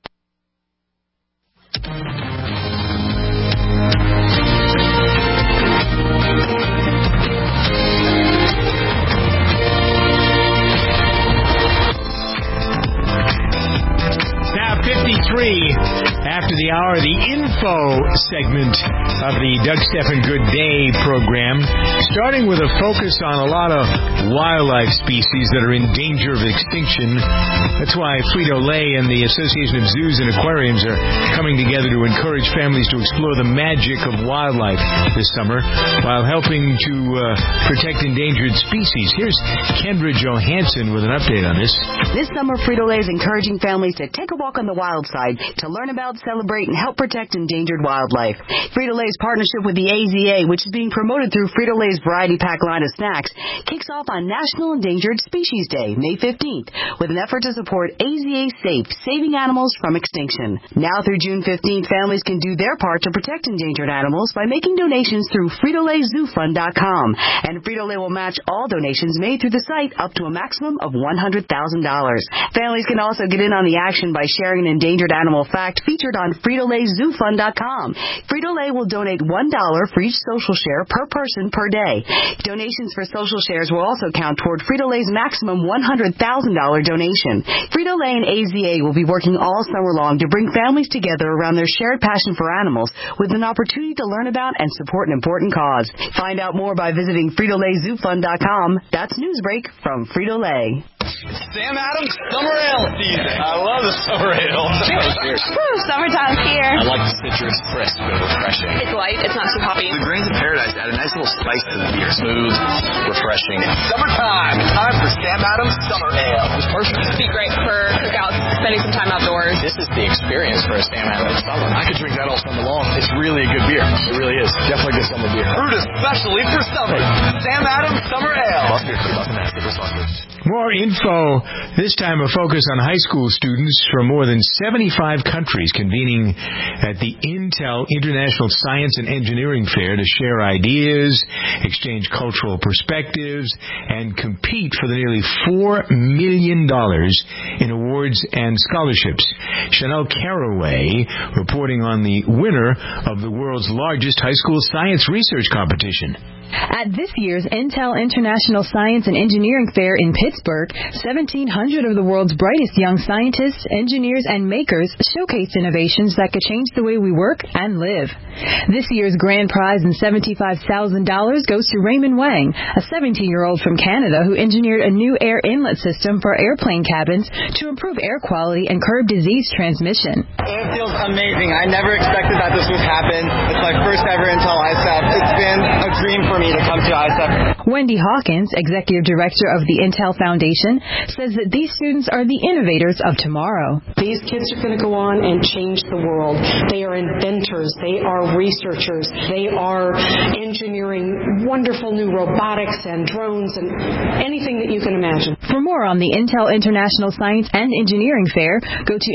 Now 53 after the hour, the info segment of the Doug Stephan Good Day program, starting with a focus on a lot of wildlife species that are in danger of extinction. That's why Frito-Lay and the Association of Zoos and Aquariums are coming together to encourage families to explore the magic of wildlife this summer while helping to protect endangered species. Here's Kendra Johansson with an update on this. This summer, Frito-Lay is encouraging families to take a walk on the wild side to learn about, celebrate, and help protect endangered wildlife. Frito-Lay's partnership with the AZA, which is being promoted through Frito-Lay's Variety Pack line of snacks, kicks off on National Endangered Species Day, May 15th, with an effort to support AZA Safe, saving animals from extinction. Now through June 15th, families can do their part to protect endangered animals by making donations through FritoLayZooFund.com, and Frito-Lay will match all donations made through the site up to a maximum of $100,000. Families can also get in on the action by sharing an endangered animal fact featured on FritoLayZooFund.com FritoLayZooFund.com. Frito-Lay will donate $1 for each social share per person per day. Donations for social shares will also count toward Frito-Lay's maximum $100,000 donation. Frito-Lay and AZA will be working all summer long to bring families together around their shared passion for animals with an opportunity to learn about and support an important cause. Find out more by visiting FritoLayZooFund.com. That's Newsbreak from Frito-Lay. Sam Adams Summer Ale season. I love the summer ale. Woo, summertime's here. I like the citrus, crisp, and refreshing. It's light. It's not too hoppy. The grains of paradise add a nice little spice to the beer. Smooth, refreshing. It's summertime. Time for Sam Adams Summer Ale. It's perfect. It'd be great for cookouts, spending some time outdoors. This is the experience for a Sam Adams summer. I could drink that all summer long. It's really a good beer. It really is. Definitely a good summer beer. Brewed especially for summer. Sam Adams Summer Ale. Must be More info, this time a focus on high school students from more than 75 countries convening at the Intel International Science and Engineering Fair to share ideas, exchange cultural perspectives, and compete for the nearly $4 million in awards and scholarships. Chanel Caraway reporting on the winner of the world's largest high school science research competition. At this year's Intel International Science and Engineering Fair in Pittsburgh, 1,700 of the world's brightest young scientists, engineers, and makers showcased innovations that could change the way we work and live. This year's grand prize in $75,000 goes to Raymond Wang, a 17-year-old from Canada who engineered a new air inlet system for airplane cabins to improve air quality and curb disease transmission. It feels amazing. I never expected that this would happen. It's my first ever Intel ISAF. It's been a dream for me to come to ISAF. Wendy Hawkins, executive director of the Intel Foundation, says that these students are the innovators of tomorrow. These kids are going to go on and change the world. They are inventors. They are researchers. They are engineering wonderful new robotics and drones and anything that you can imagine. For more on the Intel International Science and Engineering Fair, go to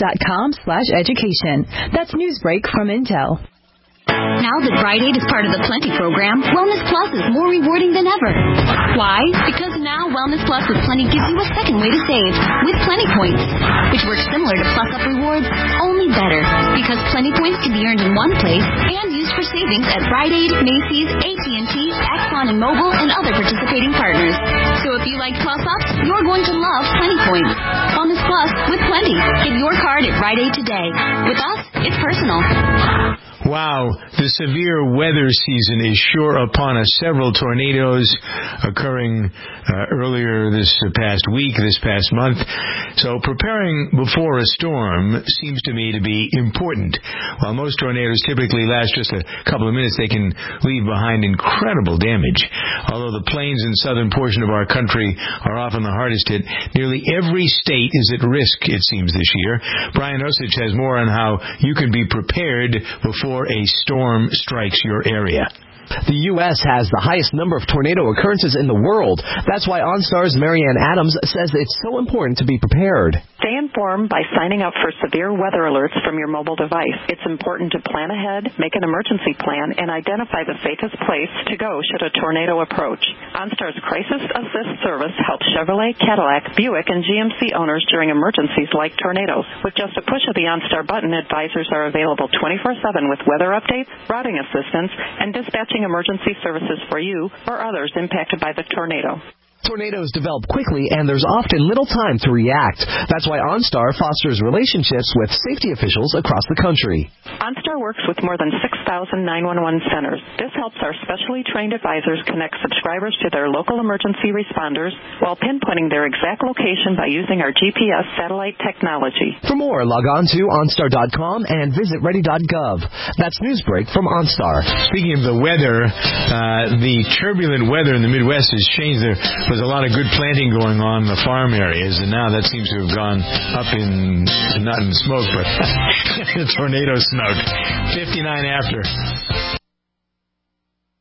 intel.com/education. That's Newsbreak from Intel. Now that Rite Aid is part of the Plenty program, Wellness Plus is more rewarding than ever. Why? Because now Wellness Plus with Plenty gives you a second way to save with Plenty Points, which works similar to Plus Up Rewards, only better. Because Plenty Points can be earned in one place and used for savings at Rite Aid, Macy's, AT&T, Exxon and Mobil, and other participating partners. So if you like Plus Ups, you're going to love Plenty Points. Wellness Plus with Plenty. Get your card at Rite Aid today. With us, it's personal. Wow, the severe weather season is sure upon us. Several tornadoes occurring earlier this past week, this past month. So preparing before a storm seems to me to be important. While most tornadoes typically last just a couple of minutes, they can leave behind incredible damage. Although the plains and southern portion of our country are often the hardest hit, nearly every state is at risk, it seems, this year. Brian Osich has more on how you can be prepared before a storm strikes your area. The U.S. has the highest number of tornado occurrences in the world. That's why OnStar's Marianne Adams says it's so important to be prepared. Stay informed by signing up for severe weather alerts from your mobile device. It's important to plan ahead, make an emergency plan, and identify the safest place to go should a tornado approach. OnStar's Crisis Assist service helps Chevrolet, Cadillac, Buick, and GMC owners during emergencies like tornadoes. With just a push of the OnStar button, advisors are available 24/7 with weather updates, routing assistance, and dispatching emergency services for you or others impacted by the tornado. Tornadoes develop quickly, and there's often little time to react. That's why OnStar fosters relationships with safety officials across the country. OnStar works with more than 6,000 911 centers. This helps our specially trained advisors connect subscribers to their local emergency responders while pinpointing their exact location by using our GPS satellite technology. For more, log on to OnStar.com and visit Ready.gov. That's Newsbreak from OnStar. Speaking of the weather, the turbulent weather in the Midwest has changed. There was a lot of good planting going on in the farm areas, and now that seems to have gone up in, not in smoke, but the tornado smoke. 59 after.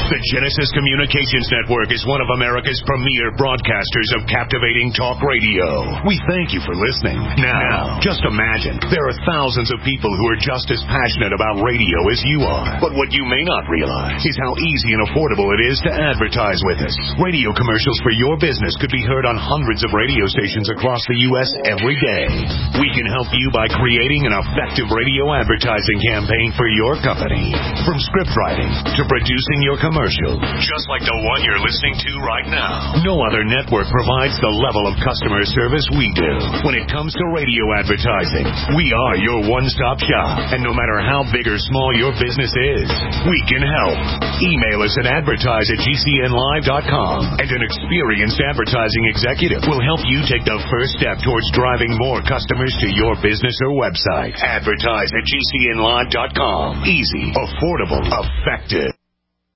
The Genesis Communications Network is one of America's premier broadcasters of captivating talk radio. We thank you for listening. Now, just imagine, there are thousands of people who are just as passionate about radio as you are. But what you may not realize is how easy and affordable it is to advertise with us. Radio commercials for your business could be heard on hundreds of radio stations across the U.S. every day. We can help you by creating an effective radio advertising campaign for your company. From script writing to producing your commercial, just like the one you're listening to right now. No other network provides the level of customer service we do. When it comes to radio advertising, we are your one-stop shop. And no matter how big or small your business is, we can help. Email us at advertise@gcnlive.com, and an experienced advertising executive will help you take the first step towards driving more customers to your business or website. Advertise@gcnlive.com. Easy, affordable, effective.